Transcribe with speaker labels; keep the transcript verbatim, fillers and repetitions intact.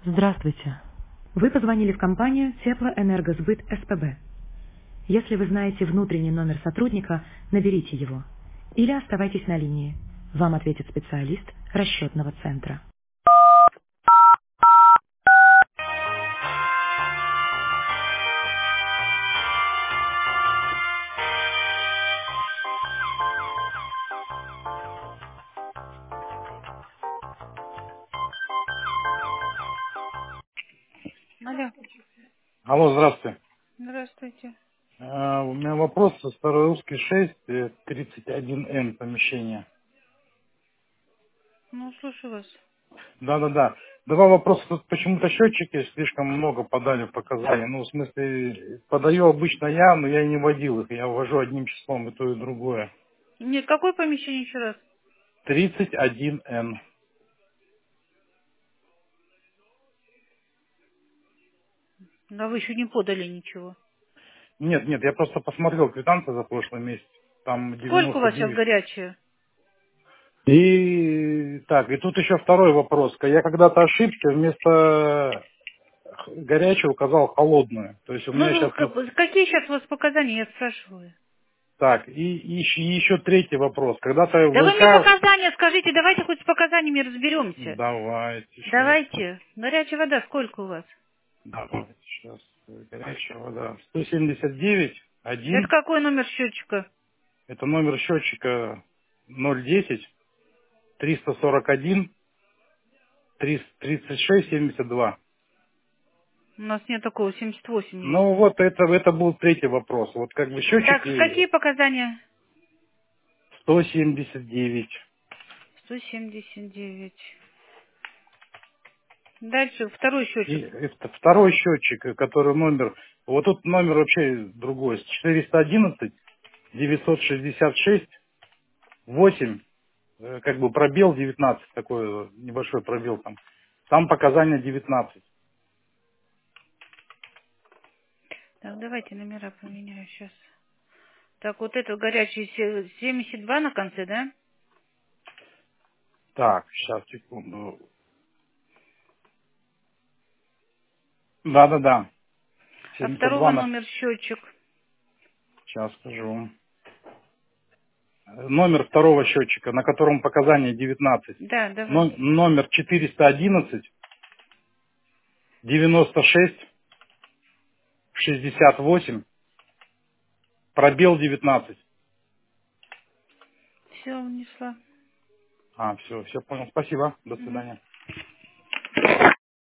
Speaker 1: Здравствуйте. Вы позвонили в компанию Теплоэнергосбыт СПБ. Если вы знаете внутренний номер сотрудника, наберите его. Или оставайтесь на линии. Вам ответит специалист расчетного центра. Алло,
Speaker 2: Алло, здравствуйте.
Speaker 1: здравствуйте.
Speaker 2: А, у меня вопрос со Старорусской шесть, э, тридцать один эн помещение.
Speaker 1: Ну, слушаю вас.
Speaker 2: Да-да-да. Два вопроса. Тут почему-то счетчики слишком много подали показания. Ну, в смысле, подаю обычно я, но я не вводил их. Я ввожу одним числом и то, и другое.
Speaker 1: Нет, какое помещение еще раз?
Speaker 2: тридцать один эн.
Speaker 1: Да вы еще не подали ничего.
Speaker 2: Нет, нет, я просто посмотрел квитанцию за прошлый месяц. Там
Speaker 1: Сколько у
Speaker 2: девяносто
Speaker 1: вас сейчас
Speaker 2: девять.
Speaker 1: горячее?
Speaker 2: И так, и тут еще второй вопрос. Я когда-то ошибся, вместо горячего указал холодную. То есть у меня
Speaker 1: Ну,
Speaker 2: сейчас на...
Speaker 1: к- какие сейчас у вас показания, я спрашиваю?
Speaker 2: Так, и, и еще и еще третий вопрос. Когда-то
Speaker 1: Да вы
Speaker 2: в
Speaker 1: мне
Speaker 2: ВК...
Speaker 1: показания скажите, давайте хоть с показаниями разберемся.
Speaker 2: Давайте сейчас.
Speaker 1: Давайте. Горячая вода сколько у вас?
Speaker 2: Давайте сейчас. Горячая вода. сто семьдесят девять,
Speaker 1: Это
Speaker 2: один.
Speaker 1: какой номер счетчика?
Speaker 2: Это номер счетчика ноль десять, триста сорок один, тридцать шесть, семьдесят два.
Speaker 1: У нас нет такого, семьдесят восемь есть.
Speaker 2: Ну вот это, это был третий вопрос. Вот как бы
Speaker 1: Так, какие
Speaker 2: счетчики
Speaker 1: показания?
Speaker 2: сто семьдесят девять.
Speaker 1: сто семьдесят девять. Дальше, второй
Speaker 2: И
Speaker 1: счетчик.
Speaker 2: это второй счетчик, э, который номер, вот тут номер вообще другой, четыреста одиннадцать, девятьсот шестьдесят шесть, восемь, э, как бы пробел девятнадцать, такой э, небольшой пробел там. Там показания девятнадцать.
Speaker 1: Так, давайте номера поменяю сейчас. Так, вот этот горячий се- семьдесят два на конце, да?
Speaker 2: Так, сейчас, секунду. Да-да-да,
Speaker 1: А
Speaker 2: семьдесят два
Speaker 1: второго
Speaker 2: на...
Speaker 1: номер счетчик.
Speaker 2: Сейчас скажу. Э, Номер второго счетчика, на котором показания девятнадцать.
Speaker 1: Да,
Speaker 2: Но-
Speaker 1: давайте.
Speaker 2: номер четыреста одиннадцать, девяносто шесть, шестьдесят восемь, пробел девятнадцать.
Speaker 1: Все, унесла.
Speaker 2: А, все, все понял. Спасибо. До
Speaker 1: Мгм.
Speaker 2: свидания.